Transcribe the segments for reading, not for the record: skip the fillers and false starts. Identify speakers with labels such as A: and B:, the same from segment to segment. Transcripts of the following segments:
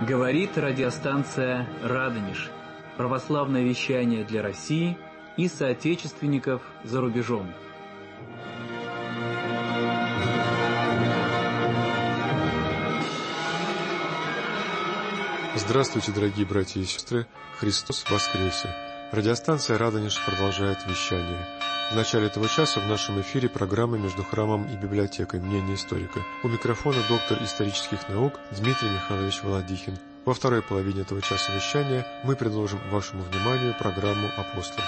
A: Говорит радиостанция «Радонеж». Православное вещание для России и соотечественников за рубежом.
B: Здравствуйте, дорогие братья и сестры! Христос воскресе! Радиостанция «Радонеж» продолжает вещание. В начале этого часа в нашем эфире программа «Между храмом и библиотекой. Мнение историка». У микрофона доктор исторических наук Дмитрий Михайлович Володихин. Во второй половине этого часа вещания мы предложим вашему вниманию программу «Апостол».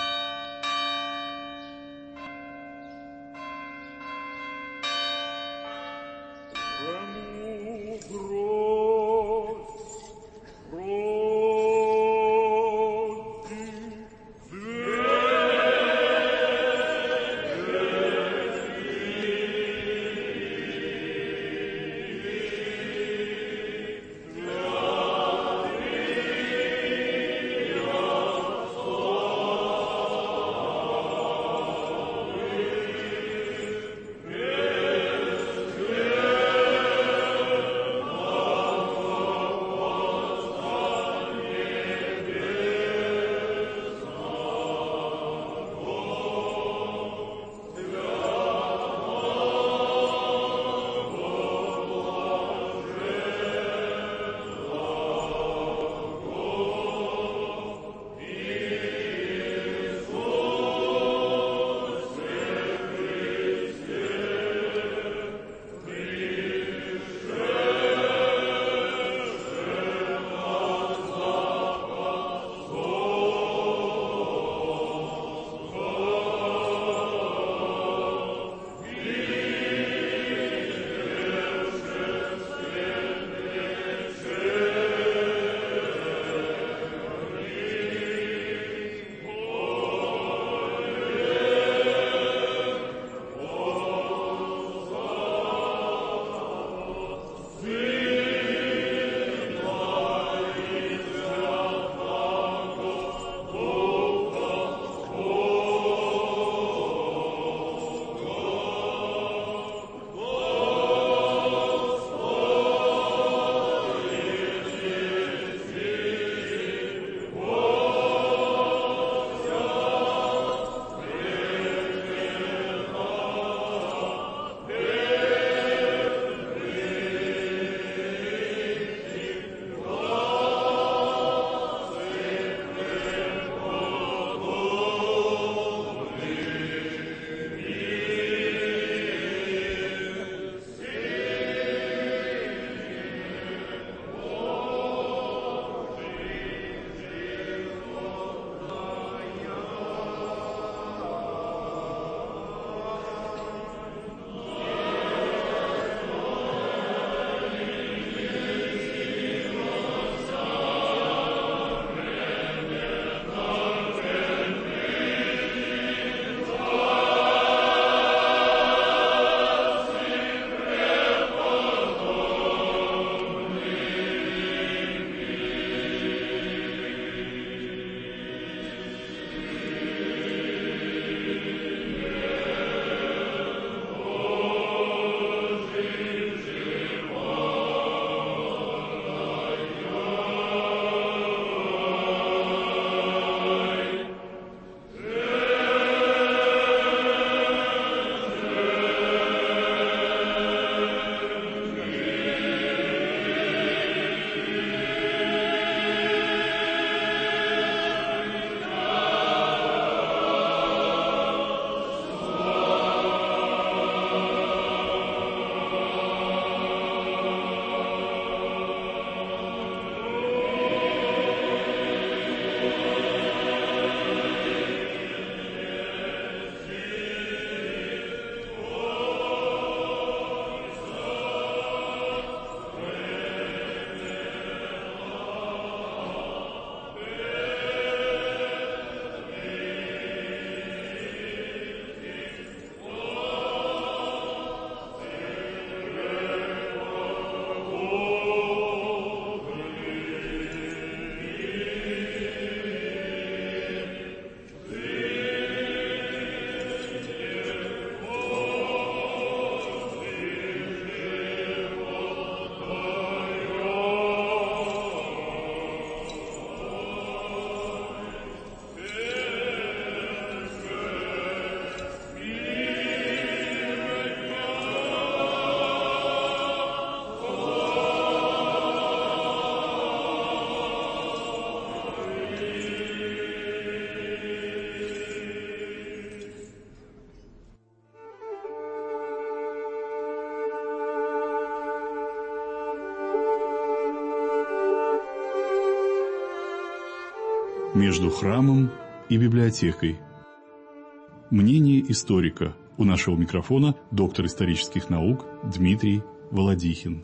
C: Между храмом и библиотекой. Мнение историка. У нашего микрофона доктор исторических наук Дмитрий Володихин.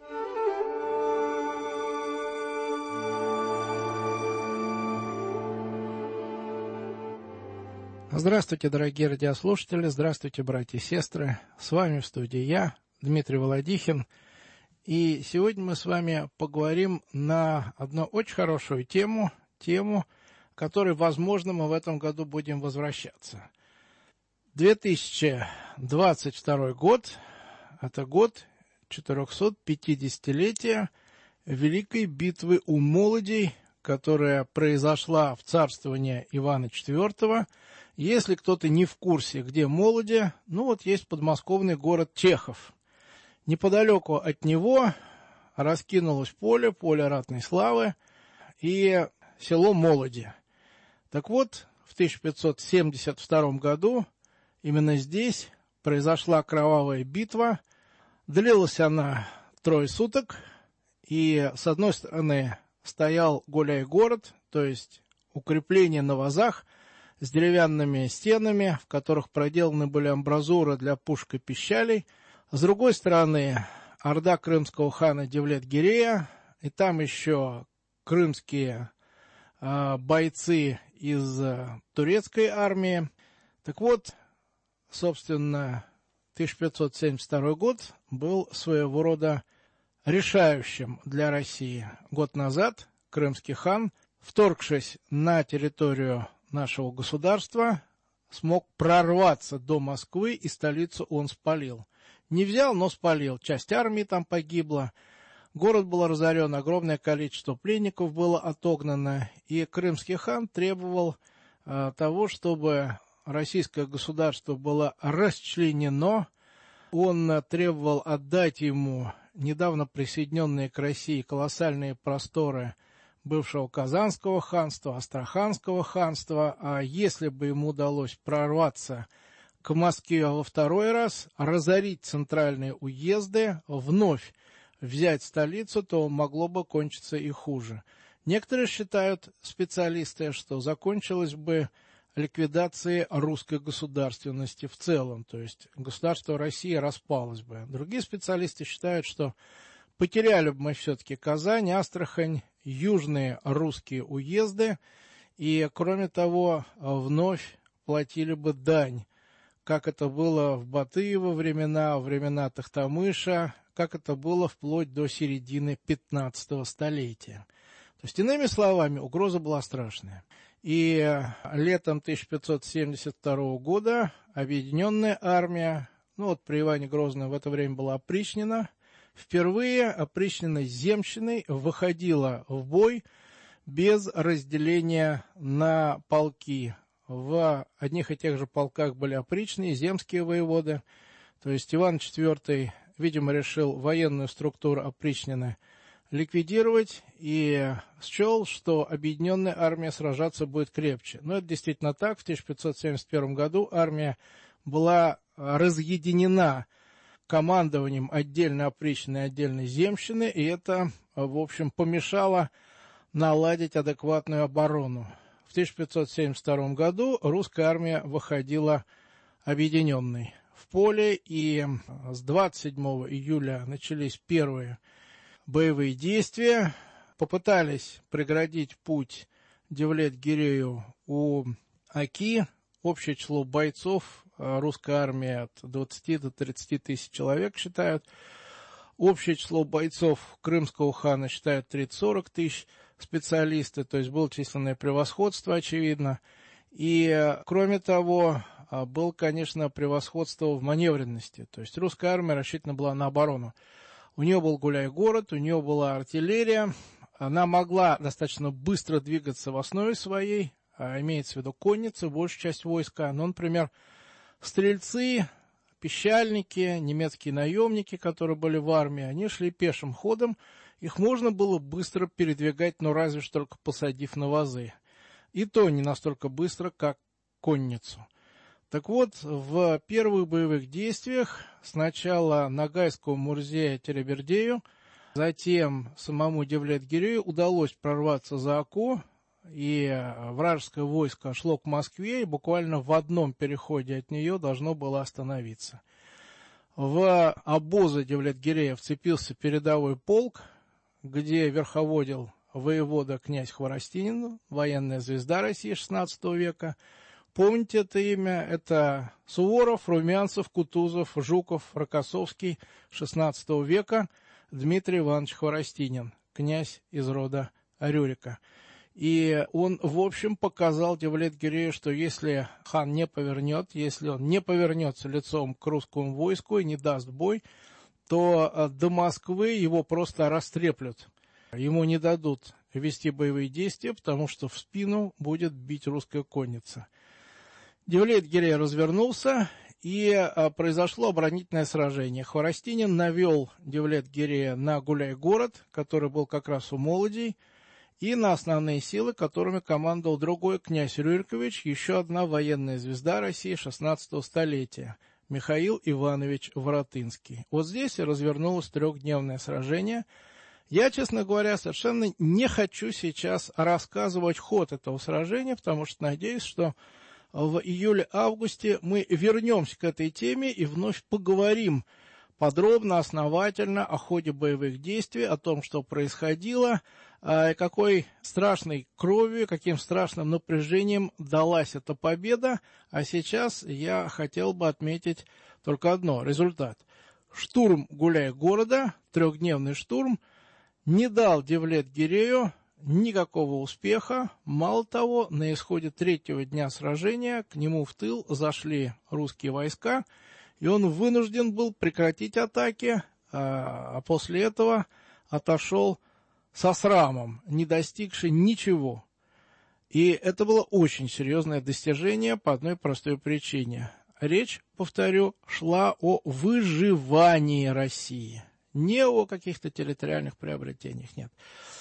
D: Здравствуйте, дорогие радиослушатели, здравствуйте, братья и сестры. С вами в студии я, Дмитрий Володихин. И сегодня мы с вами поговорим на одну очень хорошую тему, к которой, возможно, мы в этом году будем возвращаться. 2022 год – это год 450-летия Великой битвы у Молодей, которая произошла в царствовании Ивана IV. Если кто-то не в курсе, где Молоди, есть подмосковный город Чехов. Неподалеку от него раскинулось поле ратной славы и село Молоди. Так вот, в 1572 году именно здесь произошла кровавая битва. Длилась она 3 суток, и с одной стороны стоял гуляй-город, то есть укрепление на вазах с деревянными стенами, в которых проделаны были амбразуры для пушек и пищалей. С другой стороны орда крымского хана Девлет-Гирея, и там еще крымские бойцы из турецкой армии. Так вот, собственно, 1572 год был своего рода решающим для России. Год назад крымский хан, вторгшись на территорию нашего государства, смог прорваться до Москвы, и столицу он спалил. Не взял, но спалил. Часть армии там погибла. Город был разорен, огромное количество пленников было отогнано, и крымский хан требовал того, чтобы российское государство было расчленено. Он требовал отдать ему недавно присоединенные к России колоссальные просторы бывшего Казанского ханства, Астраханского ханства, а если бы ему удалось прорваться к Москве во второй раз, разорить центральные уезды, вновь взять столицу, то могло бы кончиться и хуже. Некоторые считают, специалисты, что закончилось бы ликвидацией русской государственности в целом, то есть государство России распалось бы. Другие специалисты считают, что потеряли бы мы все-таки Казань, Астрахань, южные русские уезды, и, кроме того, вновь платили бы дань, как это было в Батыево времена Тохтамыша, как это было вплоть до середины 15 столетия. То есть, иными словами, угроза была страшная. И летом 1572 года объединенная армия, при Иване Грозном в это время была опричнина, впервые опричненной земщиной выходила в бой без разделения на полки. В одних и тех же полках были опричные, земские воеводы. То есть Иван IV, видимо, решил военную структуру опричнины ликвидировать и счел, что объединенная армия сражаться будет крепче. Но это действительно так. В 1571 году армия была разъединена командованием отдельно опричной и отдельно земщины, и это, в общем, помешало наладить адекватную оборону. В 1572 году русская армия выходила объединенной в поле, и с 27 июля начались первые боевые действия. Попытались преградить путь Девлет-Гирею у Оки. Общее число бойцов русской армии от 20 до 30 тысяч человек считают. Общее число бойцов крымского хана считают 30-40 тысяч специалисты, то есть было численное превосходство, очевидно. И, кроме того, было, конечно, превосходство в маневренности. То есть русская армия рассчитана была на оборону. У нее был гуляй-город, у нее была артиллерия. Она могла достаточно быстро двигаться в основе своей, имеется в виду конница, большая часть войска. Но, например, стрельцы, пищальники, немецкие наемники, которые были в армии, они шли пешим ходом. Их можно было быстро передвигать, но разве что только посадив на вазы. И то не настолько быстро, как конницу. Так вот, в первых боевых действиях сначала Ногайскому Мурзе-Теребердею, затем самому Девлет-Гирею удалось прорваться за Оку. и вражеское войско шло к Москве, и буквально в одном переходе от нее должно было остановиться. В обозы Девлет-Гирея вцепился передовой полк, где верховодил воевода князь Хворостинин, военная звезда России XVI века. Помните это имя? Это Суворов, Румянцев, Кутузов, Жуков, Рокоссовский XVI века, Дмитрий Иванович Хворостинин, князь из рода Рюрика. И он, в общем, показал Девлет-Гирею, что если хан не повернет, если он не повернется лицом к русскому войску и не даст бой, то до Москвы его просто растреплют. Ему не дадут вести боевые действия, потому что в спину будет бить русская конница. Девлет-Гирей развернулся, и произошло оборонительное сражение. Хворостинин навел Девлет-Гирея на Гуляй-город, который был как раз у Молодей, и на основные силы, которыми командовал другой князь Рюрикович, еще одна военная звезда России XVI столетия, Михаил Иванович Воротынский. Вот здесь и развернулось трехдневное сражение. Я, честно говоря, совершенно не хочу сейчас рассказывать ход этого сражения, потому что надеюсь, что в июле-августе мы вернемся к этой теме и вновь поговорим подробно, основательно о ходе боевых действий, о том, что происходило, какой страшной кровью, каким страшным напряжением далась эта победа. А сейчас я хотел бы отметить только одно – результат. Штурм Гуляй-города, трехдневный штурм, не дал Девлет-Гирею никакого успеха. Мало того, на исходе третьего дня сражения к нему в тыл зашли русские войска, и он вынужден был прекратить атаки, а после этого отошел со срамом, не достигший ничего. И это было очень серьезное достижение по одной простой причине. Речь, повторю, шла о выживании России. Не о каких-то территориальных приобретениях, нет.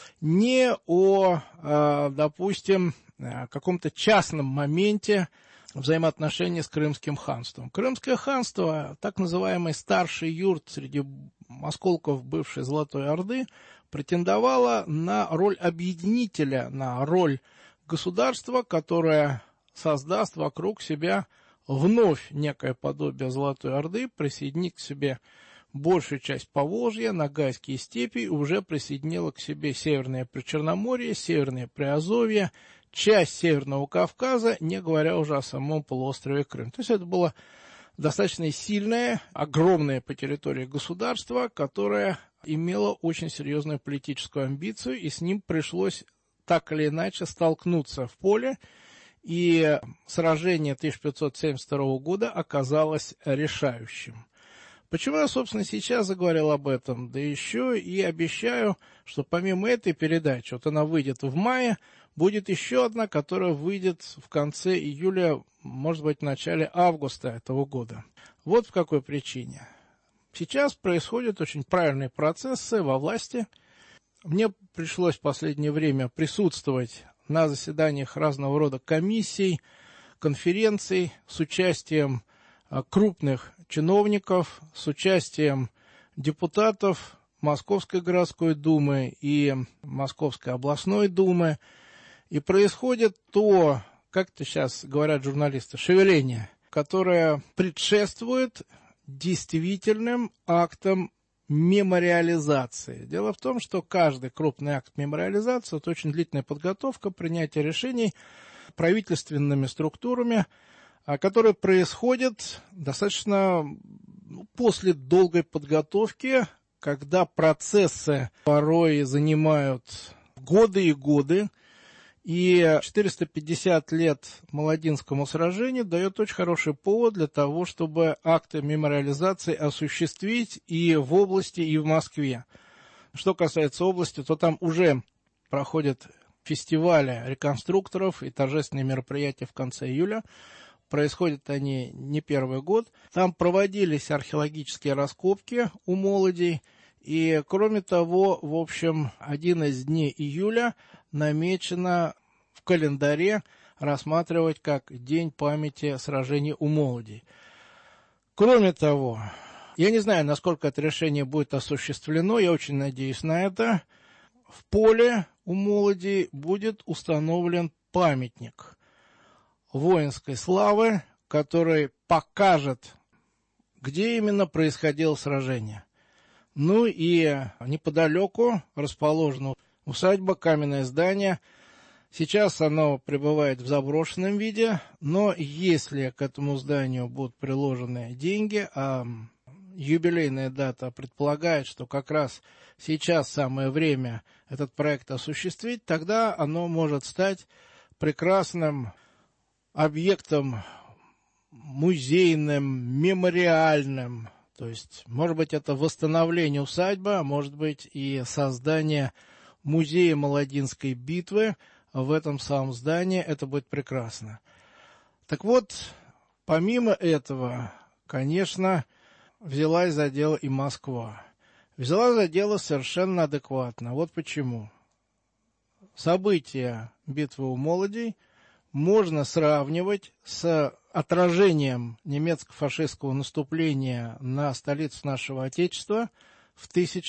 D: Не о, допустим, каком-то частном моменте взаимоотношений с Крымским ханством. Крымское ханство, так называемый старший юрт среди осколков бывшей Золотой Орды, претендовало на роль объединителя, на роль государства, которое создаст вокруг себя вновь некое подобие Золотой Орды, присоединит к себе большую часть Поволжья, Ногайские степи, уже присоединила к себе Северное Причерноморье, Северное Приазовье, часть Северного Кавказа, не говоря уже о самом полуострове Крым. То есть это было достаточно сильное, огромное по территории государство, которое имело очень серьезную политическую амбицию, и с ним пришлось так или иначе столкнуться в поле, и сражение 1572 года оказалось решающим. Почему я, собственно, сейчас заговорил об этом? Да еще и обещаю, что помимо этой передачи, вот она выйдет в мае, будет еще одна, которая выйдет в конце июля, может быть, в начале августа этого года. Вот по какой причине. Сейчас происходят очень правильные процессы во власти. Мне пришлось в последнее время присутствовать на заседаниях разного рода комиссий, конференций с участием крупных чиновников, с участием депутатов Московской городской думы и Московской областной думы. И происходит то, как это сейчас говорят журналисты, шевеление, которое предшествует действительным актам мемориализации. Дело в том, что каждый крупный акт мемориализации – это очень длительная подготовка, принятие решений правительственными структурами, которое происходит достаточно после долгой подготовки, когда процессы порой занимают годы и годы, и 450 лет Молодинскому сражению дает очень хороший повод для того, чтобы акты мемориализации осуществить и в области, и в Москве. Что касается области, то там уже проходят фестивали реконструкторов и торжественные мероприятия в конце июля. Происходят они не первый год. Там проводились археологические раскопки у Молодей. И, кроме того, в общем, один из дней июля намечено в календаре рассматривать как День памяти сражений у Молодей. Кроме того, я не знаю, насколько это решение будет осуществлено, я очень надеюсь на это. В поле у Молодей будет установлен памятник воинской славы, который покажет, где именно происходило сражение. Ну и неподалеку расположена усадьба, каменное здание. Сейчас оно пребывает в заброшенном виде, но если к этому зданию будут приложены деньги, а юбилейная дата предполагает, что как раз сейчас самое время этот проект осуществить, тогда оно может стать прекрасным объектом музейным, мемориальным. То есть, может быть, это восстановление усадьбы, а может быть и создание музея Молодинской битвы в этом самом здании. Это будет прекрасно. Так вот, помимо этого, конечно, взялась за дело и Москва. Взяла за дело совершенно адекватно. Вот почему. События битвы у Молодей можно сравнивать с отражением немецко-фашистского наступления на столицу нашего Отечества в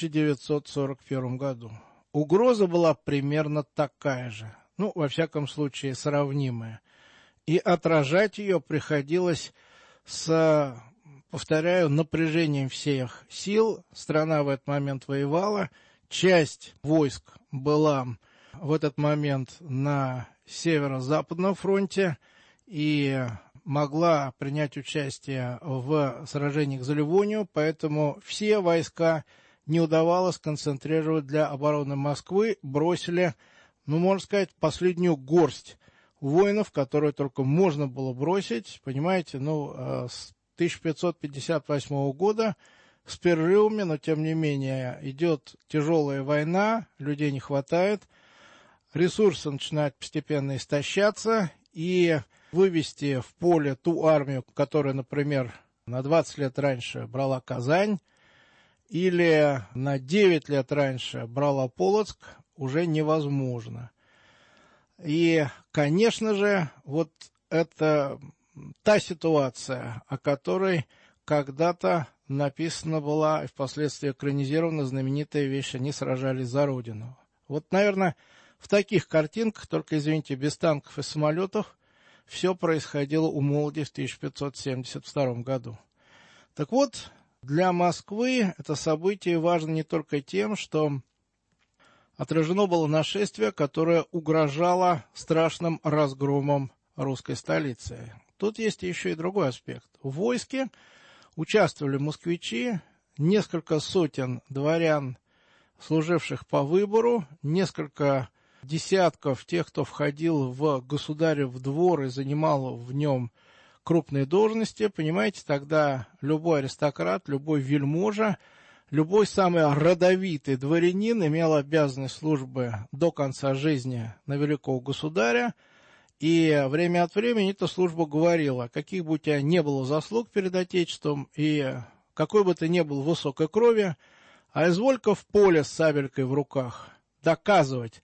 D: 1941 году. Угроза была примерно такая же, ну, во всяком случае, сравнимая. И отражать ее приходилось с, повторяю, напряжением всех сил. Страна в этот момент воевала, часть войск была в этот момент на северо-западном фронте и могла принять участие в сражениях за Ливонию, поэтому все войска не удавалось сконцентрировать для обороны Москвы, бросили, можно сказать, последнюю горсть воинов, которые только можно было бросить, понимаете, с 1558 года, с перерывами, но тем не менее идет тяжелая война, людей не хватает, ресурсы начинают постепенно истощаться, и вывести в поле ту армию, которая, например, на 20 лет раньше брала Казань, или на 9 лет раньше брала Полоцк, уже невозможно. И, конечно же, вот это та ситуация, о которой когда-то написана была и впоследствии экранизирована знаменитая вещь «Они сражались за Родину». Вот, наверное, в таких картинках, только, извините, без танков и самолетов, все происходило у Молодей в 1572 году. Так вот, для Москвы это событие важно не только тем, что отражено было нашествие, которое угрожало страшным разгромом русской столицы. Тут есть еще и другой аспект. В войске участвовали москвичи, несколько сотен дворян, служивших по выбору, несколько десятков тех, кто входил в государев двор и занимал в нем крупные должности. Понимаете, тогда любой аристократ, любой вельможа, любой самый родовитый дворянин имел обязанность службы до конца жизни на великого государя. И время от времени эта служба говорила, каких бы у тебя не было заслуг перед Отечеством и какой бы ты ни был высокой крови, а изволь-ка в поле с сабелькой в руках доказывать,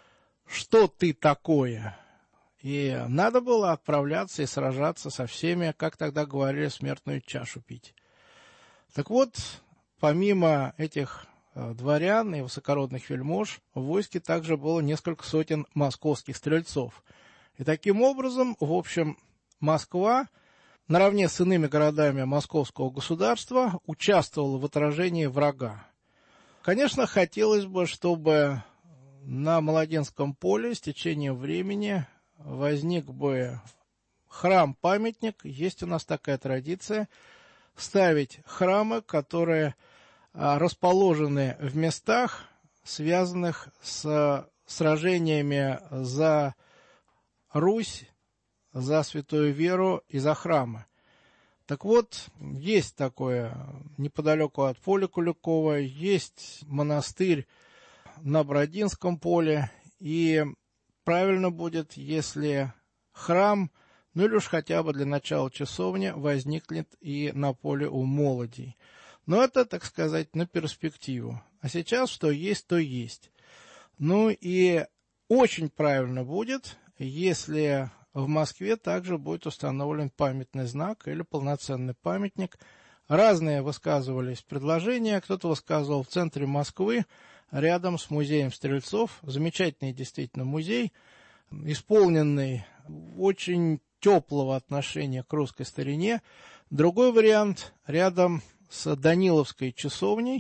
D: что ты такое. И надо было отправляться и сражаться со всеми, как тогда говорили, смертную чашу пить. Так вот, помимо этих дворян и высокородных вельмож, в войске также было несколько сотен московских стрельцов. И таким образом, в общем, Москва, наравне с иными городами московского государства, участвовала в отражении врага. Конечно, хотелось бы, чтобы на Молодинском поле с течением времени возник бы храм-памятник. Есть у нас такая традиция ставить храмы, которые расположены в местах, связанных с сражениями за Русь, за святую веру и за храмы. Так вот, есть такое неподалеку от поля Куликова, есть монастырь на Бродинском поле, и правильно будет, если храм, или уж хотя бы для начала часовня, возникнет и на поле у Молодей. Но это, так сказать, на перспективу. А сейчас что есть, то есть. Ну и очень правильно будет, если в Москве также будет установлен памятный знак или полноценный памятник. Разные высказывались предложения. Кто-то высказывал в центре Москвы, рядом с музеем стрельцов. Замечательный действительно музей, исполненный очень теплого отношения к русской старине. Другой вариант рядом с Даниловской часовней.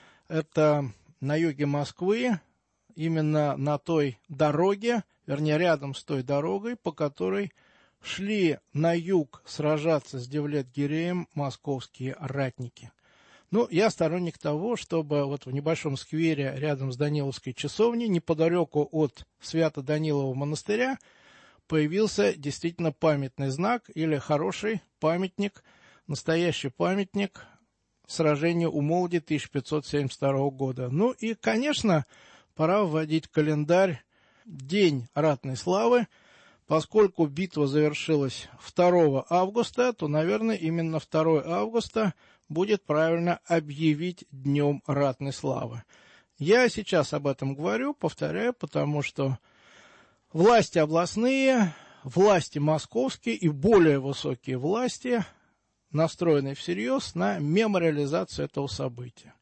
D: Это на юге Москвы, именно на той дороге, вернее, рядом с той дорогой, по которой шли на юг сражаться с Девлет-Гиреем московские ратники. Ну, я сторонник того, чтобы вот в небольшом сквере рядом с Даниловской часовней, неподалеку от Свято-Данилового монастыря, появился действительно памятный знак или хороший памятник, настоящий памятник сражению у Молоди 1572 года. Ну и, конечно, пора вводить в календарь День ратной славы. Поскольку битва завершилась 2 августа, то, наверное, именно 2 августа будет правильно объявить Днем ратной славы. Я сейчас об этом говорю, повторяю, потому что власти областные, власти московские и более высокие власти настроены всерьез на мемориализацию этого события.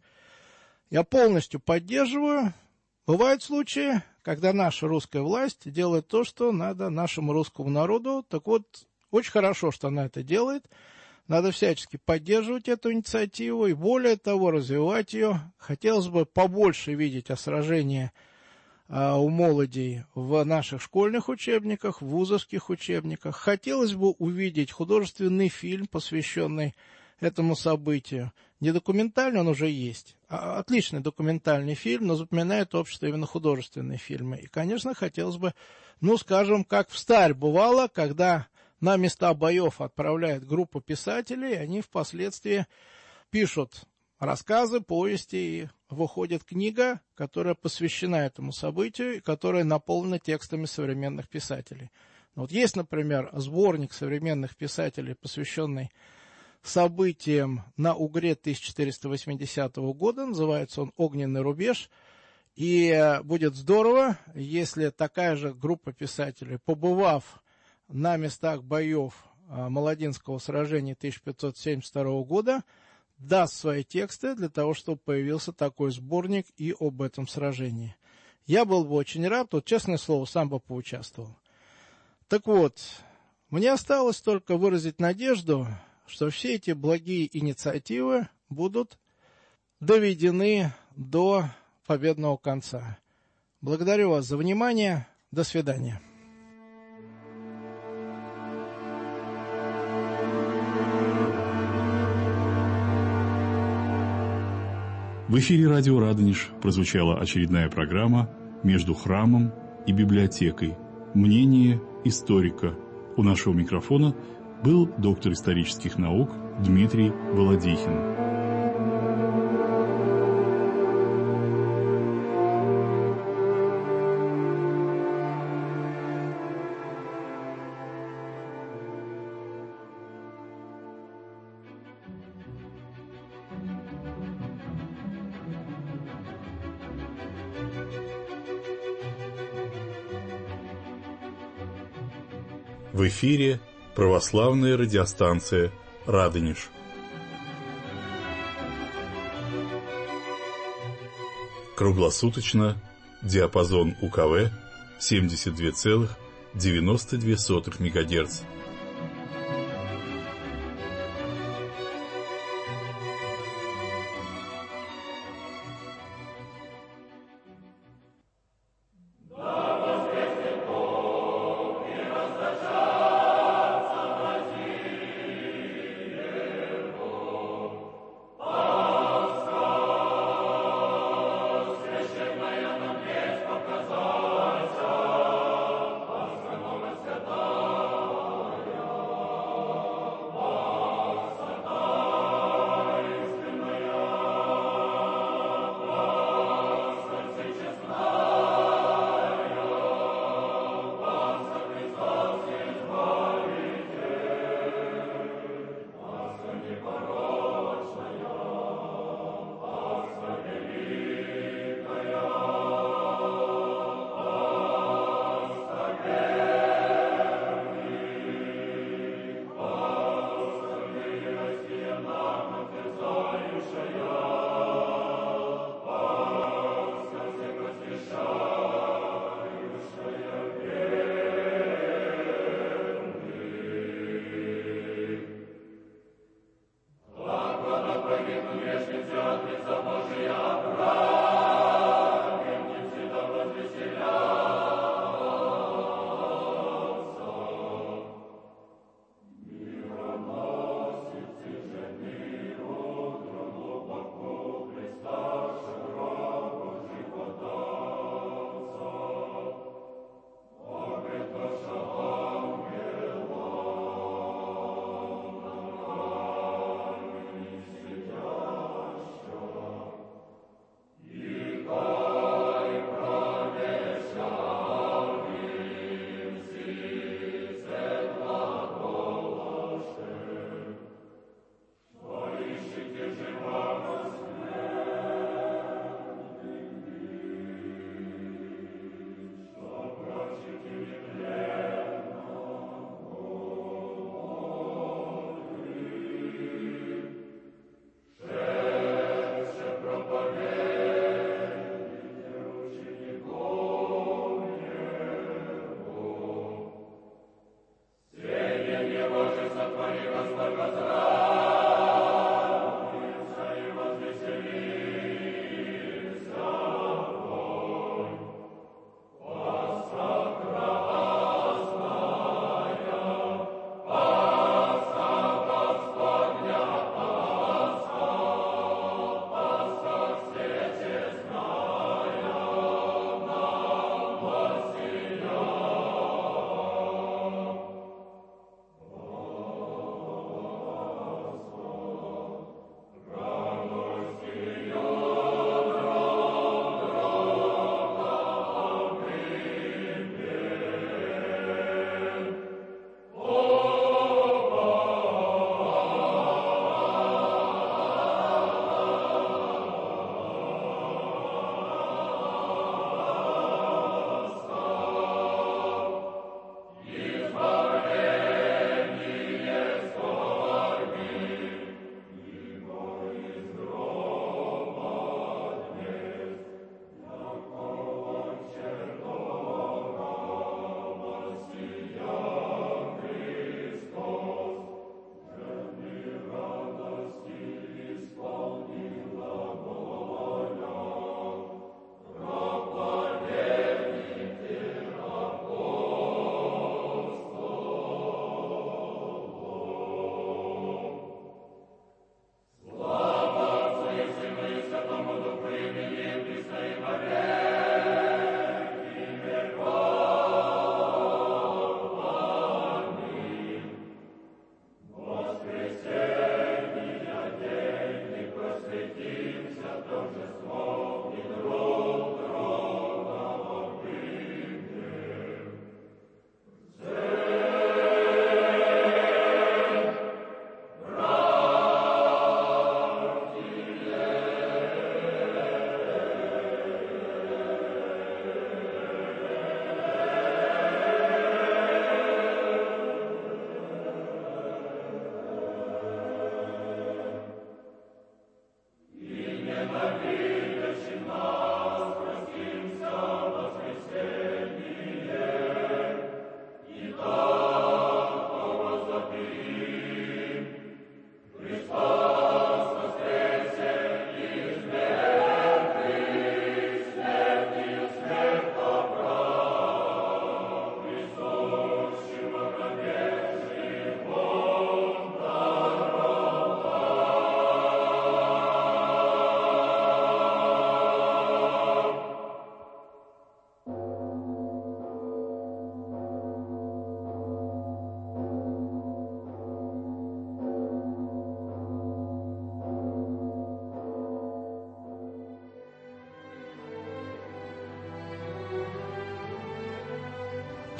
D: Я полностью поддерживаю. Бывают случаи, когда наша русская власть делает то, что надо нашему русскому народу. Так вот, очень хорошо, что она это делает. Надо всячески поддерживать эту инициативу и, более того, развивать ее. Хотелось бы побольше видеть о сражении у молодей в наших школьных учебниках, в вузовских учебниках. Хотелось бы увидеть художественный фильм, посвященный этому событию. Не документальный, он уже есть. Отличный документальный фильм, но запоминает общество именно художественные фильмы. И, конечно, хотелось бы, скажем, как встарь бывало, когда на места боев отправляет группу писателей, они впоследствии пишут рассказы, повести, и выходит книга, которая посвящена этому событию, и которая наполнена текстами современных писателей. Вот есть, например, сборник современных писателей, посвященный событиям на Угре 1480 года, называется он «Огненный рубеж», и будет здорово, если такая же группа писателей, побывав на местах боев Молодинского сражения 1572 года, даст свои тексты для того, чтобы появился такой сборник и об этом сражении. Я был бы очень рад, тут, честное слово, сам бы поучаствовал. Так вот, мне осталось только выразить надежду, что все эти благие инициативы будут доведены до победного конца. Благодарю вас за внимание. До свидания.
C: В эфире радио «Радонеж» прозвучала очередная программа «Между храмом и библиотекой. Мнение историка». У нашего микрофона был доктор исторических наук Дмитрий Володихин. В эфире православная радиостанция «Радонеж». Круглосуточно диапазон УКВ 72,92 МГц.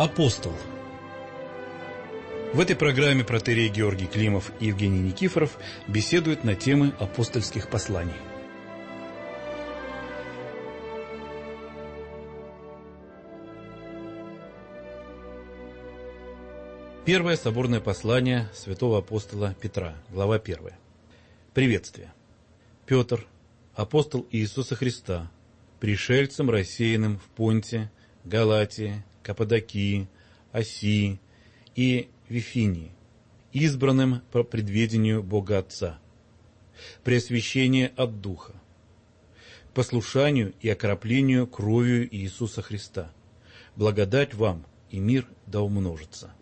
E: Апостол. В этой программе протоиерей Георгий Климов и Евгений Никифоров беседуют на темы апостольских посланий. Первое соборное послание святого апостола Петра, глава 1. Приветствие. Петр, апостол Иисуса Христа, пришельцем, рассеянным в Понте, Галатии, Каппадокии, Асии и Вифинии, избранным по предведению Бога Отца, при освящении от Духа, к послушанию и окроплению кровью Иисуса Христа. Благодать вам и мир да умножится.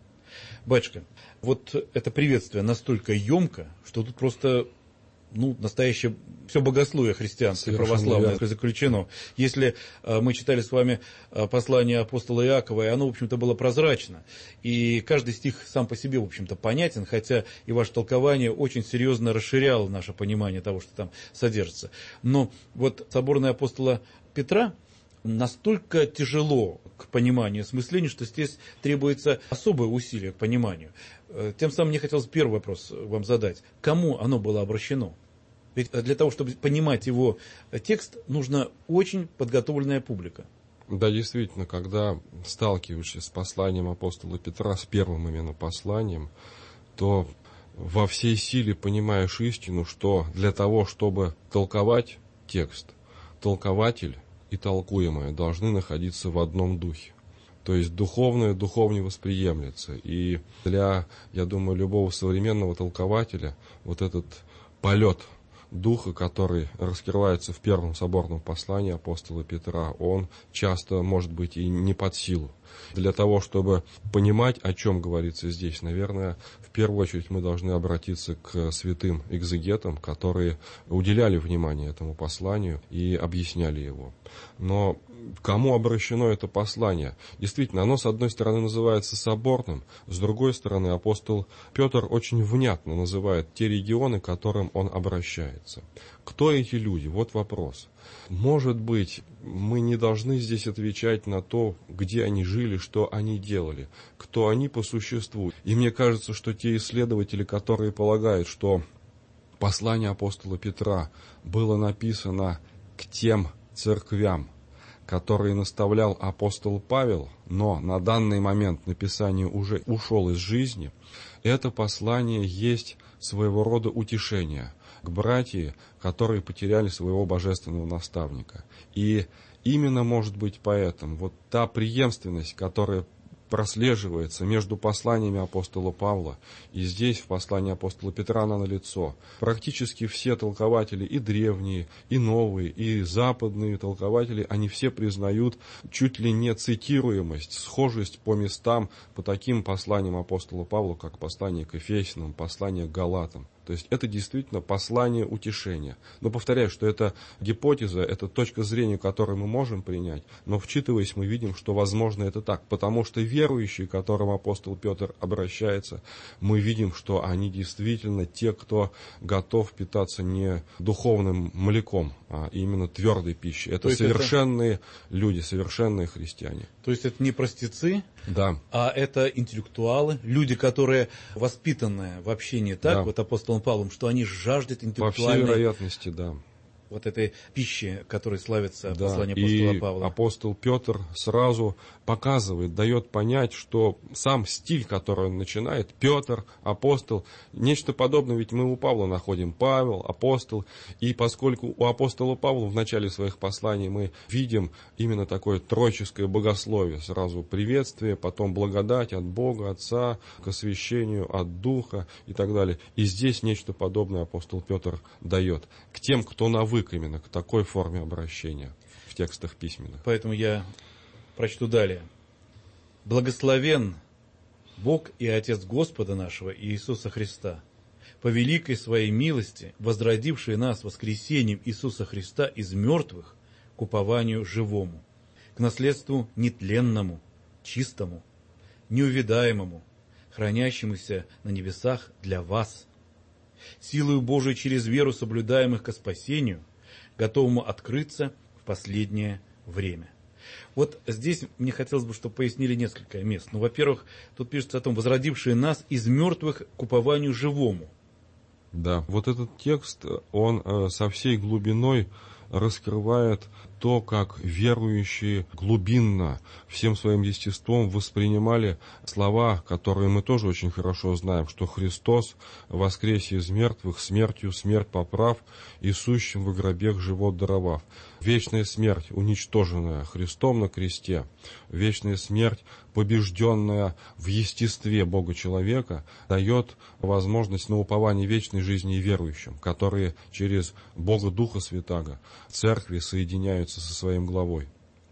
E: Батюшка, вот это приветствие настолько емко, что тут просто настоящее все богословие христианское, православное заключено. Если мы читали с вами послание апостола Иакова, и оно, в общем-то, было прозрачно, и каждый стих сам по себе, в общем-то, понятен, хотя и ваше толкование очень серьезно расширяло наше понимание того, что там содержится. Но вот соборное апостола Петра настолько тяжело к пониманию, осмыслению, что здесь требуется особое усилие к пониманию. Тем самым мне хотелось первый вопрос вам задать. Кому оно было обращено? Ведь для того, чтобы понимать его текст, нужна очень подготовленная публика.
B: Да, действительно, когда сталкиваешься с посланием апостола Петра, с первым именно посланием, то во всей силе понимаешь истину, что для того, чтобы толковать текст, толкователь и толкуемое должны находиться в одном духе. То есть духовное духовне восприемлется. И для, я думаю, любого современного толкователя вот этот полет духа, который раскрывается в первом соборном послании апостола Петра, он часто может быть и не под силу. Для того, чтобы понимать, о чем говорится здесь, наверное, в первую очередь мы должны обратиться к святым экзегетам, которые уделяли внимание этому посланию и объясняли его. Но кому обращено это послание? Действительно, оно, с одной стороны, называется соборным, с другой стороны, апостол Петр очень внятно называет те регионы, к которым он обращается. Кто эти люди? Вот вопрос. Может быть, мы не должны здесь отвечать на то, где они жили, что они делали, кто они по существу. И мне кажется, что те исследователи, которые полагают, что послание апостола Петра было написано к тем церквям, которые наставлял апостол Павел, но на данный момент написание уже ушел из жизни, это послание есть своего рода утешение к братьям, которые потеряли своего божественного наставника. И именно, может быть, поэтому вот та преемственность, которая прослеживается между посланиями апостола Павла и здесь, в послании апостола Петра, она налицо. Практически все толкователи, и древние, и новые, и западные толкователи, они все признают чуть ли не цитируемость, схожесть по местам по таким посланиям апостола Павла, как послание к Ефесянам, послание к Галатам. То есть это действительно послание утешения. Но повторяю, что это гипотеза, это точка зрения, которую мы можем принять, но вчитываясь, мы видим, что возможно это так, потому что верующие, к которым апостол Петр обращается, мы видим, что они действительно те, кто готов питаться не духовным млеком, а именно твердой пищей. Это совершенные люди, совершенные христиане.
E: То есть это не простецы,
B: да,
E: а это интеллектуалы, люди, которые воспитанные в общении так, да, вот апостолом Павлом, что они жаждут интеллектуальной...
B: По всей вероятности, да.
E: Вот этой пищи, которой славится
B: да,
E: послание апостола Павла.
B: И апостол Петр сразу показывает, дает понять, что сам стиль, который он начинает, Петр, апостол, нечто подобное, ведь мы у Павла находим Павел, апостол, и поскольку у апостола Павла в начале своих посланий мы видим именно такое троическое богословие, сразу приветствие, потом благодать от Бога, Отца, к освящению от Духа и так далее. И здесь нечто подобное апостол Петр дает к тем, кто навык именно к такой форме обращения в текстах письменных.
E: Поэтому я прочту далее. «Благословен Бог и Отец Господа нашего Иисуса Христа, по великой своей милости, возродивший нас воскресением Иисуса Христа из мертвых к упованию живому, к наследству нетленному, чистому, неувядаемому, хранящемуся на небесах для вас, силою Божией через веру соблюдаемых ко спасению, готовому открыться в последнее время». Вот здесь мне хотелось бы, чтобы пояснили несколько мест. Ну, во-первых, тут пишется о том, возродившие нас из мертвых к упованию живому.
B: Да, вот этот текст, он со всей глубиной раскрывает то, как верующие глубинно, всем своим естеством воспринимали слова, которые мы тоже очень хорошо знаем, что Христос воскресе из мертвых, смертью смерть поправ, и сущим во гробех живот даровав. Вечная смерть, уничтоженная Христом на кресте, вечная смерть, побежденная в естестве Бога-человека, дает возможность на упование вечной жизни и верующим, которые через Бога Духа Святаго в церкви соединяются со своим главой.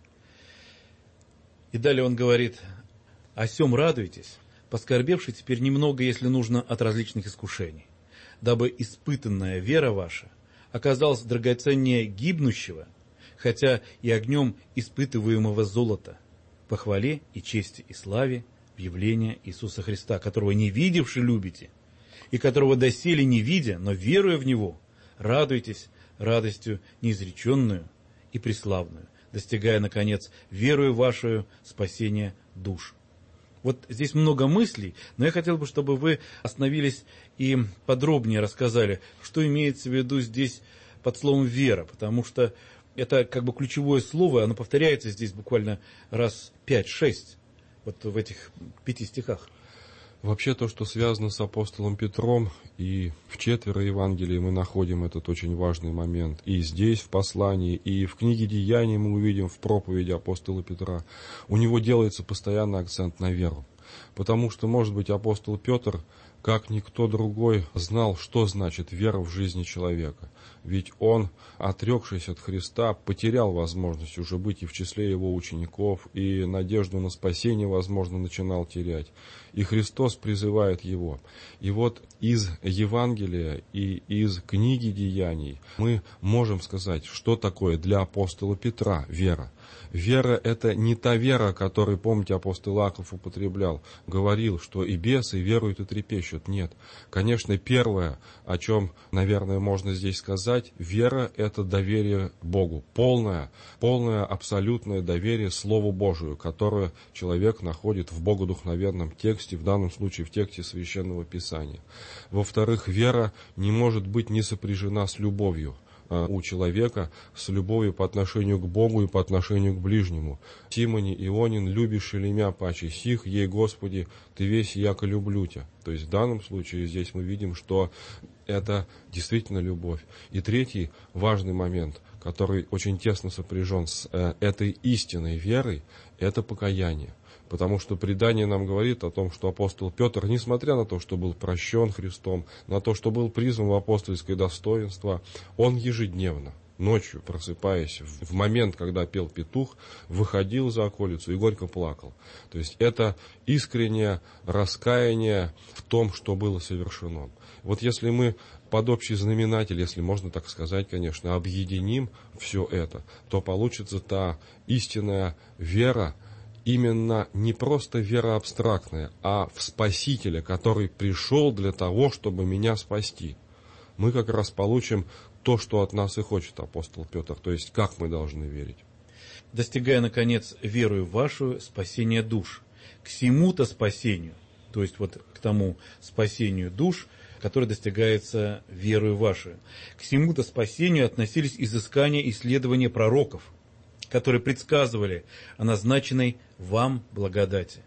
E: И далее он говорит: «О сем радуйтесь, поскорбевши теперь немного, если нужно, от различных искушений, дабы испытанная вера ваша оказалась драгоценнее гибнущего, хотя и огнем испытываемого золота, по хвале и чести и славе в явление Иисуса Христа, которого не видевши любите, и которого доселе не видя, но веруя в Него, радуйтесь радостью неизреченную и преславную, достигая, наконец, верою вашу спасения душ». Вот здесь много мыслей, но я хотел бы, чтобы вы остановились и подробнее рассказали, что имеется в виду здесь под словом «вера», потому что это как бы ключевое слово, оно повторяется здесь буквально раз 5-6, вот в этих 5 стихах.
B: Вообще то, что связано с апостолом Петром, и в 4 Евангелии мы находим этот очень важный момент. И здесь в послании, и в книге Деяний мы увидим в проповеди апостола Петра. У него делается постоянный акцент на веру. Потому что, может быть, апостол Петр, как никто другой, знал, что значит вера в жизни человека. Ведь он, отрекшись от Христа, потерял возможность уже быть и в числе его учеников, и надежду на спасение, возможно, начинал терять. И Христос призывает его. И вот из Евангелия и из книги Деяний мы можем сказать, что такое для апостола Петра вера. Вера — это не та вера, которую, помните, апостол Иаков употреблял, говорил, что и бесы веруют и трепещут. Нет. Конечно, первое, о чем, наверное, можно здесь сказать, вера — это доверие Богу. Полное, абсолютное доверие Слову Божию, которое человек находит в богодухновенном тексте, в данном случае в тексте Священного Писания. Во-вторых, вера не может быть не сопряжена с любовью у человека, с любовью по отношению к Богу и по отношению к ближнему. Симоне Ионин, любишь ли мя паче сих, ей, Господи, ты весь яко люблю тебя. То есть в данном случае здесь мы видим, что это действительно любовь. И третий важный момент, который очень тесно сопряжен с этой истинной верой, это покаяние. Потому что предание нам говорит о том, что апостол Петр, несмотря на то, что был прощен Христом, на то, что был призван в апостольское достоинство, он ежедневно, ночью, просыпаясь, в момент, когда пел петух, выходил за околицу и горько плакал. То есть это искреннее раскаяние в том, что было совершено. Вот если мы под общий знаменатель, если можно так сказать, конечно, объединим все это, то получится та истинная вера, именно не просто вера абстрактная, а в Спасителя, который пришел для того, чтобы меня спасти. Мы как раз получим то, что от нас и хочет апостол Петр, то есть как мы должны верить.
E: Достигая, наконец, верою вашу спасения душ, к сему-то спасению, то есть вот к тому спасению душ, которое достигается верою вашу. К сему-то спасению относились изыскания и исследования пророков, которые предсказывали о назначенной вам благодати,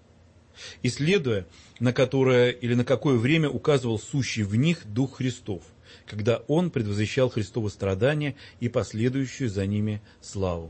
E: исследуя, на которое или на какое время указывал сущий в них Дух Христов, когда Он предвозвещал Христово страдания и последующую за ними славу.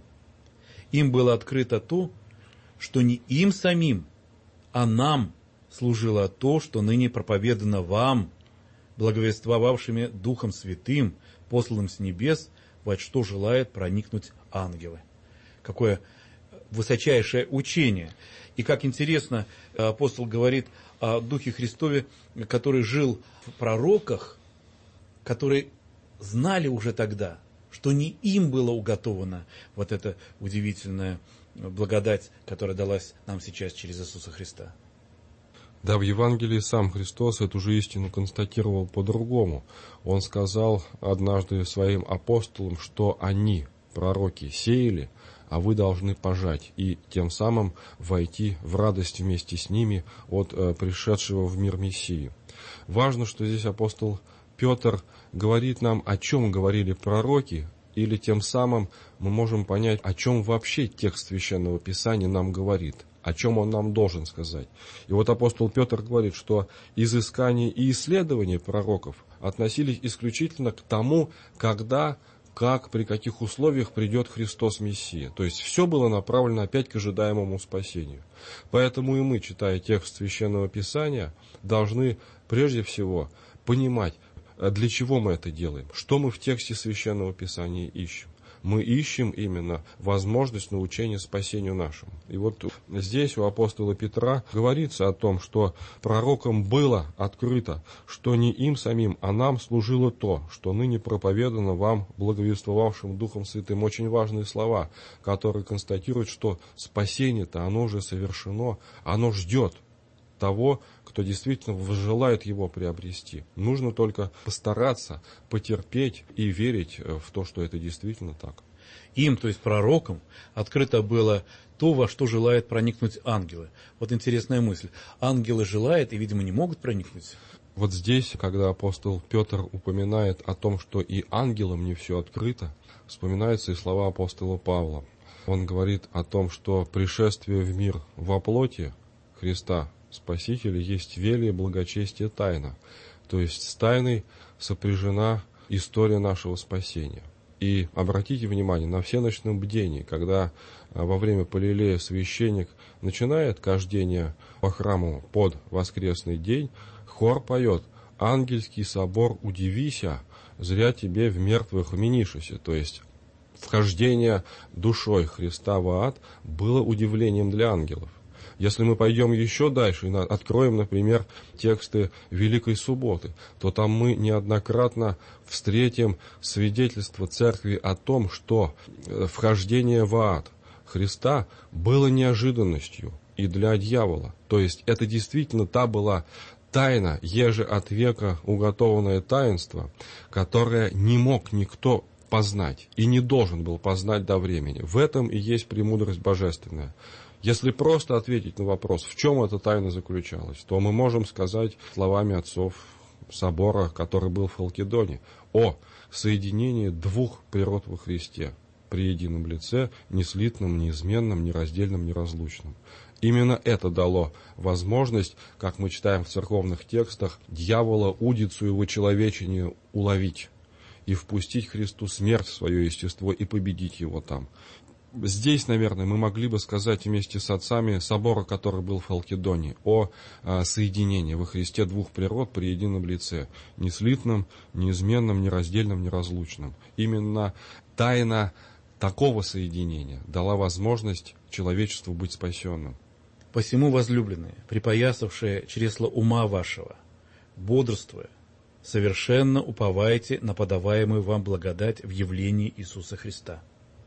E: Им было открыто то, что не им самим, а нам служило то, что ныне проповедано вам, благовествовавшими Духом Святым, посланным с небес, во что желает проникнуть ангелы. Какое высочайшее учение. И как интересно, апостол говорит о Духе Христове, который жил в пророках, которые знали уже тогда, что не им было уготовано вот эта удивительная благодать, которая далась нам сейчас через Иисуса Христа.
B: Да, в Евангелии сам Христос эту же истину констатировал по-другому. Он сказал однажды своим апостолам, что они, пророки, сеяли,
F: а вы должны пожать и тем самым войти в радость вместе с ними от пришедшего в мир Мессии. Важно, что здесь апостол Петр говорит нам, о чем говорили пророки, или тем самым мы можем понять, о чем вообще текст Священного Писания нам говорит, о чем он нам должен сказать. И вот апостол Петр говорит, что изыскания и исследования пророков относились исключительно к тому, когда, как, при каких условиях придет Христос Мессия. То есть все было направлено опять к ожидаемому спасению. Поэтому и мы, читая текст Священного Писания, должны прежде всего понимать, для чего мы это делаем, что мы в тексте Священного Писания ищем. Мы ищем именно возможность научения спасению нашему. И вот здесь у апостола Петра говорится о том, что пророкам было открыто, что не им самим, а нам служило то, что ныне проповедано вам, благовествовавшим Духом Святым. Очень важные слова, которые констатируют, что спасение-то, оно уже совершено, оно ждет того, кто действительно желает его приобрести. Нужно только постараться, потерпеть и верить в то, что это действительно так.
E: Им, то есть пророкам, открыто было то, во что желают проникнуть ангелы. Вот интересная мысль. Ангелы желают и, видимо, не могут проникнуть.
F: Вот здесь, когда апостол Петр упоминает о том, что и ангелам не все открыто, вспоминаются и слова апостола Павла. Он говорит о том, что пришествие в мир во плоти Христа Спасителя есть велие благочестие тайна. То есть с тайной сопряжена история нашего спасения. И обратите внимание на всеночном бдении, когда во время Палилея священник начинает кождение по храму под воскресный день, хор поет «Ангельский собор, удивися, зря тебе в мертвых вменишися». То есть вхождение душой Христа в ад было удивлением для ангелов. Если мы пойдем еще дальше и откроем, например, тексты Великой Субботы, то там мы неоднократно встретим свидетельство Церкви о том, что вхождение в ад Христа было неожиданностью и для дьявола. То есть это действительно та была тайна, еже от века уготованное таинство, которое не мог никто познать и не должен был познать до времени. В этом и есть премудрость божественная. Если просто ответить на вопрос, в чем эта тайна заключалась, то мы можем сказать словами отцов собора, который был в Халкидоне, о соединении двух природ во Христе при едином лице, неслитном, неизменном, нераздельном, неразлучном. Именно это дало возможность, как мы читаем в церковных текстах, дьявола удицу и вочеловечение уловить и впустить Христу смерть в свое естество и победить его там. Здесь, наверное, мы могли бы сказать вместе с отцами собора, который был в Халкидоне, о соединении во Христе двух природ при едином лице, неслитном, неизменном, нераздельном, неразлучном. Именно тайна такого соединения дала возможность человечеству быть спасенным.
E: «Посему, возлюбленные, припоясавшие чресла ума вашего, бодрствуя, совершенно уповайте на подаваемую вам благодать в явлении Иисуса Христа.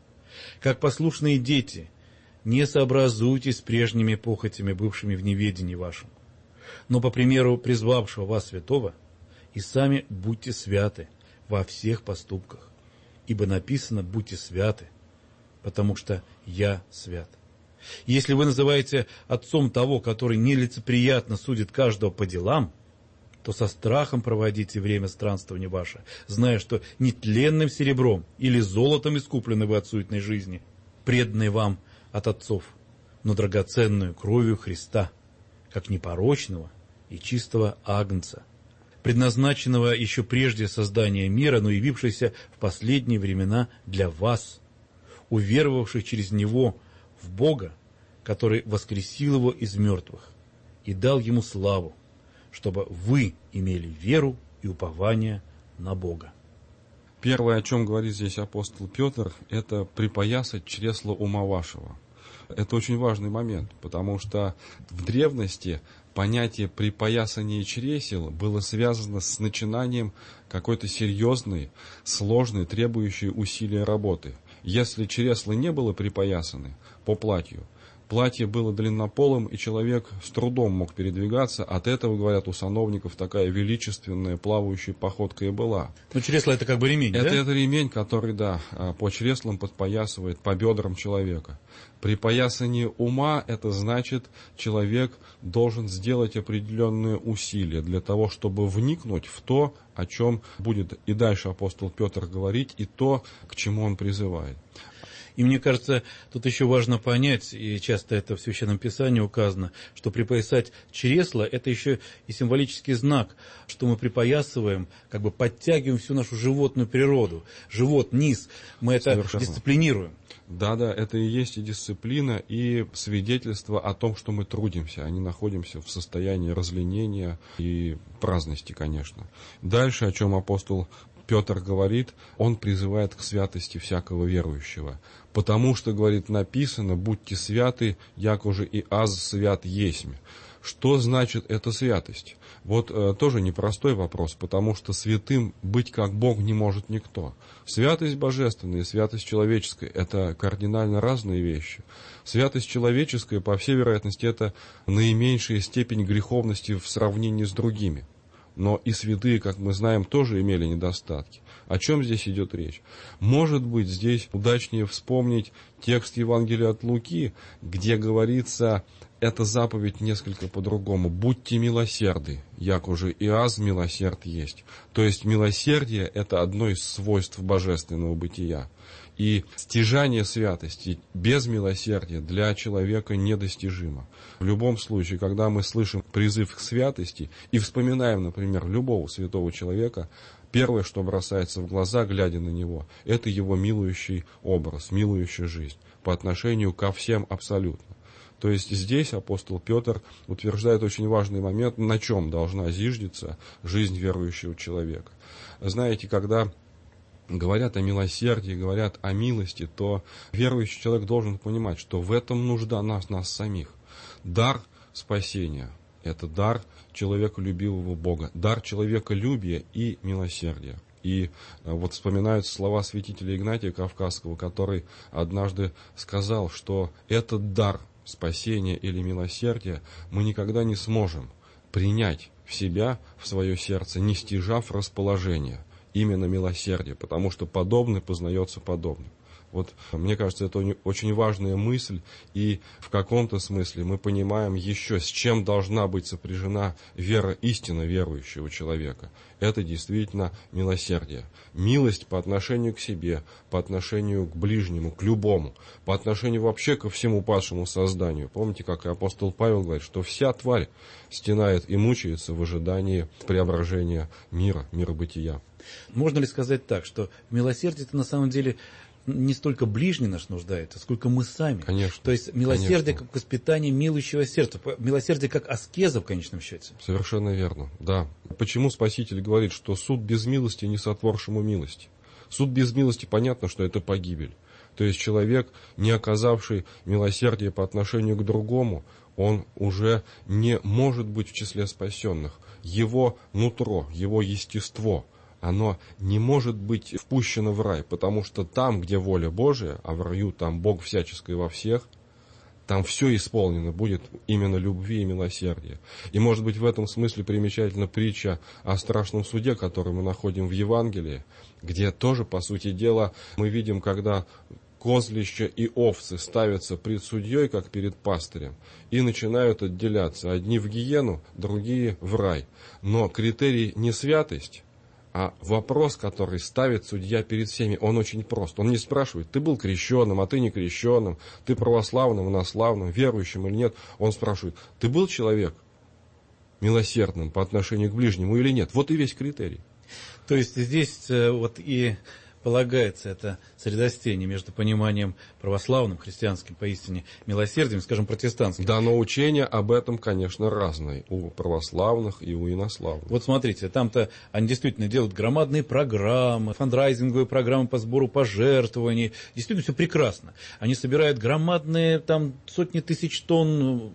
E: Как послушные дети, не сообразуйтесь с прежними похотями, бывшими в неведении вашем, но по примеру призвавшего вас святого, и сами будьте святы во всех поступках, ибо написано «будьте святы, потому что я свят». Если вы называете отцом того, который нелицеприятно судит каждого по делам, то со страхом проводите время странствования ваше, зная, что нетленным серебром или золотом искуплены вы от суетной жизни, преданные вам от отцов, но драгоценную кровью Христа, как непорочного и чистого агнца, предназначенного еще прежде создания мира, но явившегося в последние времена для вас, уверовавших через Него в Бога, который воскресил Его из мертвых и дал Ему славу, чтобы вы имели веру и упование на Бога.
F: Первое, о чем говорит здесь апостол Петр, это припоясать чресла ума вашего. Это очень важный момент, потому что в древности понятие припоясания чресел было связано с начинанием какой-то серьезной, сложной, требующей усилия работы. Если чресла не было припоясаны по платью, Платье было длиннополым, и человек с трудом мог передвигаться. От этого, говорят, у сановников такая величественная плавающая походка и была.
E: Ну, чресло это как бы ремень, да?
F: Это ремень, который, да, по чреслам подпоясывает, по бедрам человека. Припоясание ума, это значит, человек должен сделать определенные усилия для того, чтобы вникнуть в то, о чем будет и дальше апостол Петр говорить, и то, к чему он призывает.
E: И мне кажется, тут еще важно понять, и часто это в Священном Писании указано, что припоясать чресло – это еще и символический знак, что мы припоясываем, как бы подтягиваем всю нашу животную природу. Живот, низ, мы это
F: Совершенно.
E: Дисциплинируем.
F: Да, это и есть и дисциплина, и свидетельство о том, что мы трудимся, а не находимся в состоянии разленения и праздности, конечно. Дальше, о чем апостол Петр говорит, он призывает к святости всякого верующего. Потому что, говорит, написано, будьте святы, яко же и аз свят есмь. Что значит эта святость? Вот тоже непростой вопрос, потому что святым быть как Бог не может никто. Святость божественная и святость человеческая – это кардинально разные вещи. Святость человеческая, по всей вероятности, это наименьшая степень греховности в сравнении с другими. Но и святые, как мы знаем, тоже имели недостатки. О чем здесь идет речь? Может быть, здесь удачнее вспомнить текст Евангелия от Луки, где говорится, эта заповедь несколько по-другому. «Будьте милосерды, як уже и аз милосерд есть». То есть милосердие – это одно из свойств божественного бытия. И стяжание святости без милосердия для человека недостижимо. В любом случае, когда мы слышим призыв к святости и вспоминаем, например, любого святого человека, первое, что бросается в глаза, глядя на него, это его милующий образ, милующая жизнь по отношению ко всем абсолютно. То есть здесь апостол Петр утверждает очень важный момент, на чем должна зиждиться жизнь верующего человека. Знаете, когда говорят о милосердии, говорят о милости, то верующий человек должен понимать, что в этом нужда нас самих. Дар спасения – это дар человеколюбивого Бога, дар человеколюбия и милосердия. И вот вспоминаются слова святителя Игнатия Кавказского, который однажды сказал, что этот дар спасения или милосердия мы никогда не сможем принять в себя, в свое сердце, не стяжав расположение. Именно милосердие, потому что подобный познается подобным. Вот, мне кажется, это очень важная мысль, и в каком-то смысле мы понимаем еще, с чем должна быть сопряжена вера истинно верующего человека. Это действительно милосердие. Милость по отношению к себе, по отношению к ближнему, к любому, по отношению вообще ко всему падшему созданию. Помните, как и апостол Павел говорит, что вся тварь стенает и мучается в ожидании преображения мира бытия.
E: Можно ли сказать так, что милосердие-то на самом деле не столько ближний наш нуждается, сколько мы сами?
F: Конечно.
E: То есть милосердие
F: конечно.
E: как воспитание милующего сердца, милосердие как аскеза в конечном счете.
F: Совершенно верно, да. Почему Спаситель говорит, что суд без милости не сотворшему милости? Суд без милости, понятно, что это погибель. То есть человек, не оказавший милосердия по отношению к другому, он уже не может быть в числе спасенных. Его нутро, его естество, оно не может быть впущено в рай, потому что там, где воля Божия, а в раю там Бог всяческий во всех, там все исполнено будет именно любви и милосердия. И может быть в этом смысле примечательна притча о страшном суде, который мы находим в Евангелии, где тоже, по сути дела, мы видим, когда козлища и овцы ставятся пред судьей, как перед пастырем, и начинают отделяться. Одни в гиену, другие в рай. Но критерий не святость, а вопрос, который ставит судья перед всеми, он очень прост. Он не спрашивает, ты был крещенным, а ты не крещенным, ты православным, инославным, верующим или нет. Он спрашивает, ты был человек милосердным по отношению к ближнему или нет? Вот и весь критерий.
E: То есть здесь вот и полагается это средостение между пониманием православным, христианским, поистине милосердием, скажем, протестантским.
F: Да, но учения об этом, конечно, разные у православных и у инославных.
E: Вот смотрите, там-то они действительно делают громадные программы, фандрайзинговые программы по сбору пожертвований. Действительно, все прекрасно. Они собирают громадные там сотни тысяч тонн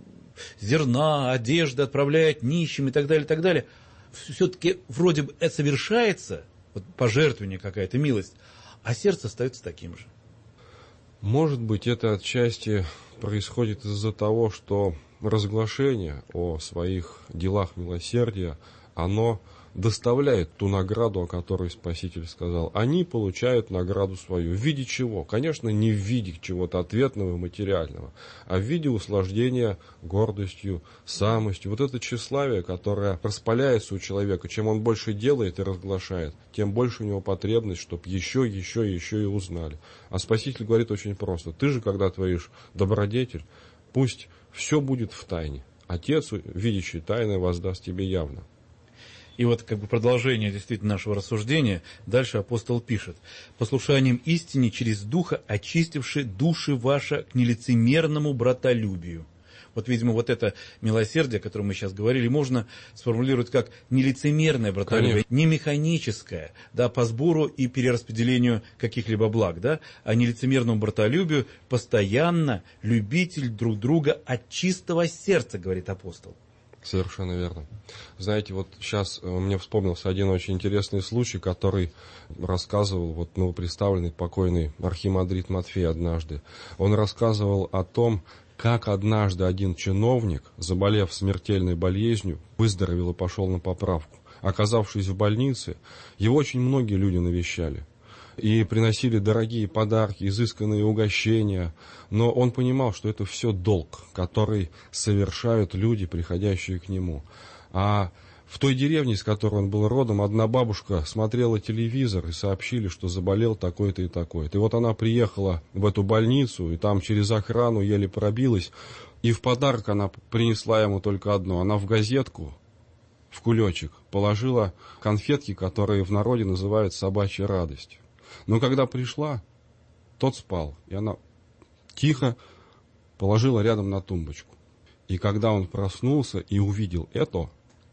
E: зерна, одежды, отправляют нищим и так далее, и так далее. Все-таки вроде бы это совершается, вот пожертвование какая-то, милость, а сердце остается таким же.
F: Может быть, это отчасти происходит из-за того, что разглашение о своих делах милосердия, оно доставляет ту награду, о которой Спаситель сказал. Они получают награду свою. В виде чего? Конечно, не в виде чего-то ответного и материального, а в виде услаждения гордостью, самостью. Вот это тщеславие, которое распаляется у человека. Чем он больше делает и разглашает, тем больше у него потребность, чтобы еще и узнали. А Спаситель говорит очень просто. Ты же, когда творишь добродетель, пусть все будет в тайне. Отец, видящий тайное, воздаст тебе явно.
E: И вот как бы продолжение действительно нашего рассуждения. Дальше апостол пишет. «Послушанием истине через Духа, очистивши души ваши к нелицемерному братолюбию». Вот, видимо, вот это милосердие, о котором мы сейчас говорили, можно сформулировать как нелицемерное братолюбие, не механическое, да, по сбору и перераспределению каких-либо благ, да, а нелицемерному братолюбию постоянно любитель друг друга от чистого сердца, говорит апостол.
F: Совершенно верно. Знаете, вот сейчас мне вспомнился один очень интересный случай, который рассказывал вот новоприставленный покойный архимандрит Матфей однажды. Он рассказывал о том, как однажды один чиновник, заболев смертельной болезнью, выздоровел и пошел на поправку. Оказавшись в больнице, его очень многие люди навещали. И приносили дорогие подарки, изысканные угощения. Но он понимал, что это все долг, который совершают люди, приходящие к нему. А в той деревне, из которой он был родом, одна бабушка смотрела телевизор и сообщили, что заболел такой-то и такой-то. И вот она приехала в эту больницу, и там через охрану еле пробилась. И в подарок она принесла ему только одно. Она в газетку, в кулечек, положила конфетки, которые в народе называют «собачья радость». Но когда пришла, тот спал, и она тихо положила рядом на тумбочку. И когда он проснулся и увидел это,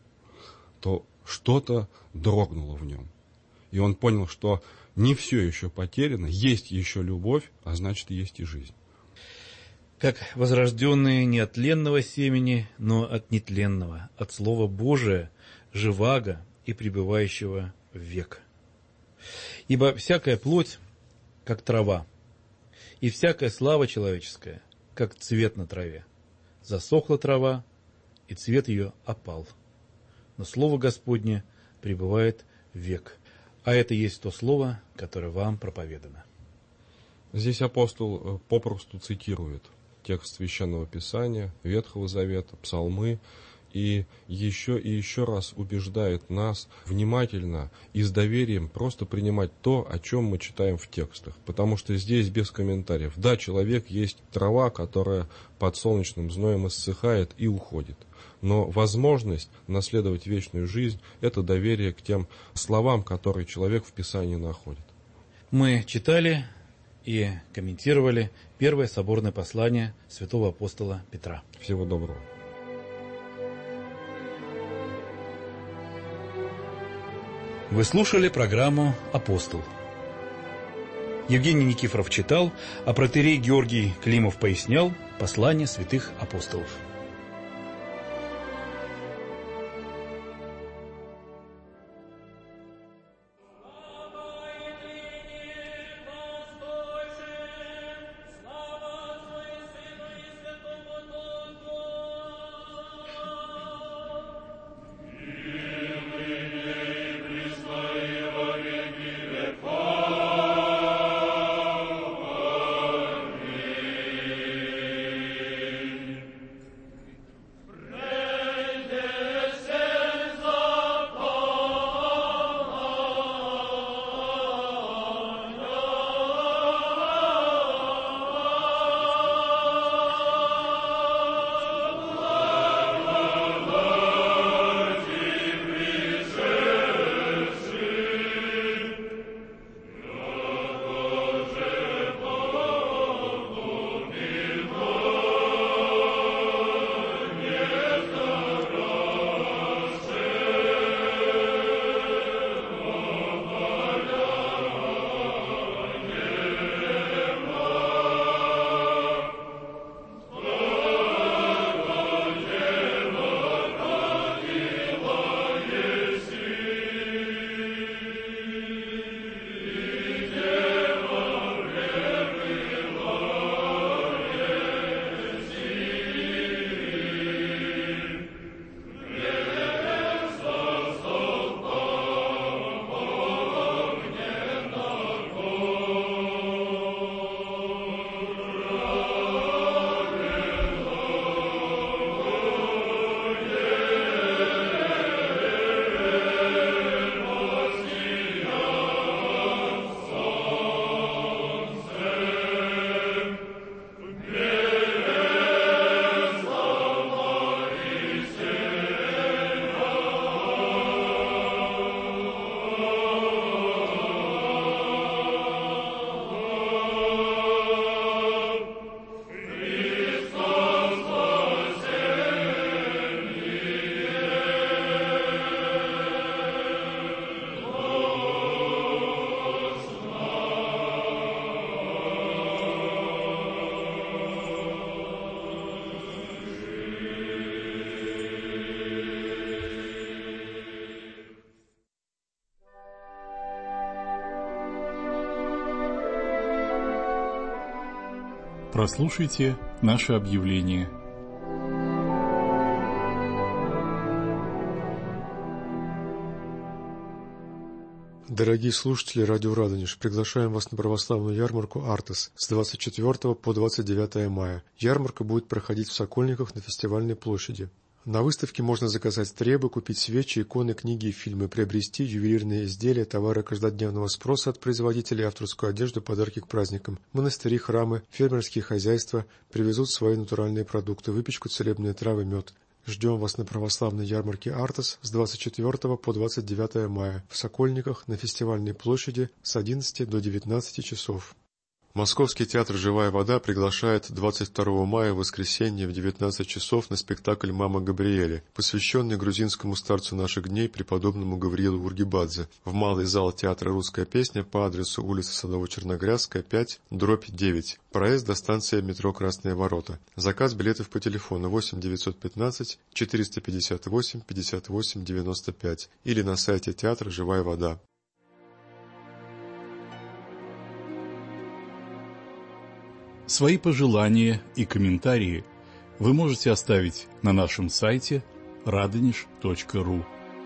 F: то что-то дрогнуло в нем. И он понял, что не все еще потеряно, есть еще любовь, а значит, есть и жизнь.
E: Как возрожденные не от тленного семени, но от нетленного, от Слова Божия, живаго и пребывающего в век. Ибо всякая плоть, как трава, и всякая слава человеческая, как цвет на траве. Засохла трава, и цвет ее опал. Но Слово Господне пребывает век. А это есть то Слово, которое вам проповедано.
F: Здесь апостол попросту цитирует текст Священного Писания, Ветхого Завета, Псалмы, и еще раз убеждает нас внимательно и с доверием просто принимать то, о чем мы читаем в текстах. Потому что здесь без комментариев. Да, человек есть трава, которая под солнечным зноем иссыхает и уходит. Но возможность наследовать вечную жизнь – это доверие к тем словам, которые человек в Писании находит.
E: Мы читали и комментировали первое соборное послание святого апостола Петра.
F: Всего доброго.
E: Вы слушали программу «Апостол». Евгений Никифоров читал, а протоиерей Георгий Климов пояснял послание святых апостолов.
C: Прослушайте наше объявление.
B: Дорогие слушатели радио Радонеж, приглашаем вас на православную ярмарку «Артес» с 24 по 29 мая. Ярмарка будет проходить в Сокольниках на Фестивальной площади. На выставке можно заказать требы, купить свечи, иконы, книги и фильмы, приобрести ювелирные изделия, товары каждодневного спроса от производителей, авторскую одежду, подарки к праздникам. Монастыри, храмы, фермерские хозяйства привезут свои натуральные продукты, выпечку, целебные травы, мед. Ждем вас на православной ярмарке «Артес» с 24 по 29 мая в Сокольниках на Фестивальной площади с 11 до 19 часов. Московский театр «Живая вода» приглашает 22 мая в воскресенье в 19 часов на спектакль «Мама Габриэля», посвященный грузинскому старцу наших дней преподобному Гавриилу Ургибадзе, в малый зал театра «Русская песня» по адресу улица Садово-Черногрязская, 5/9. Проезд до станции метро «Красные ворота». Заказ билетов по телефону 8 915 458 58 95 или на сайте театра «Живая вода».
C: Свои пожелания и комментарии вы можете оставить на нашем сайте radonish.ru.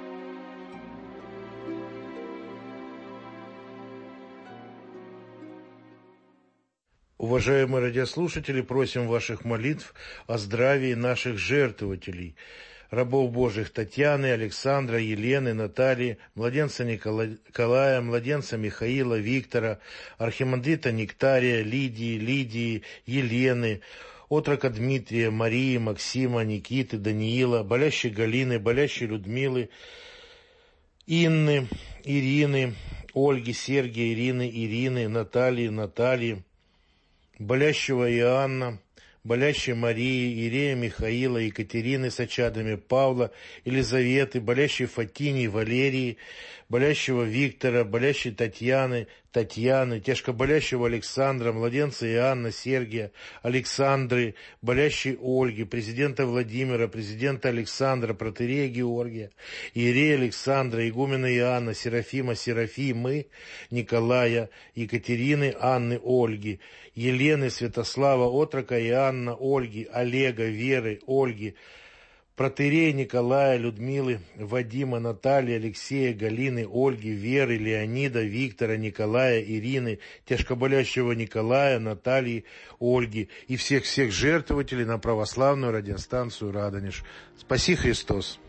G: Уважаемые радиослушатели, просим ваших молитв о здравии наших жертвователей, рабов Божьих Татьяны, Александра, Елены, Натальи, младенца Николая, младенца Михаила, Виктора, архимандрита Нектария, Лидии, Елены, отрока Дмитрия, Марии, Максима, Никиты, Даниила, болящей Галины, болящей Людмилы, Инны, Ирины, Ольги, Сергия, Ирины, Натальи, болящего Иоанна, болящей Марии, Ирея, Михаила, Екатерины с очадами, Павла, Елизаветы, болящей Фатини, Валерии, болящего Виктора, болящей Татьяны, тяжко болящего Александра, младенца Иоанна, Сергия, Александры, болящей Ольги, президента Владимира, президента Александра, протоиерея Георгия, иерея Александра, игумена Иоанна, Серафимы, Николая, Екатерины, Анны, Ольги, Елены, Святослава, отрока Иоанна, Ольги, Олега, Веры, Ольги, протоиерея Николая, Людмилы, Вадима, Натальи, Алексея, Галины, Ольги, Веры, Леонида, Виктора, Николая, Ирины, тяжкоболящего Николая, Натальи, Ольги и всех жертвователей на православную радиостанцию «Радонеж». Спаси Христос!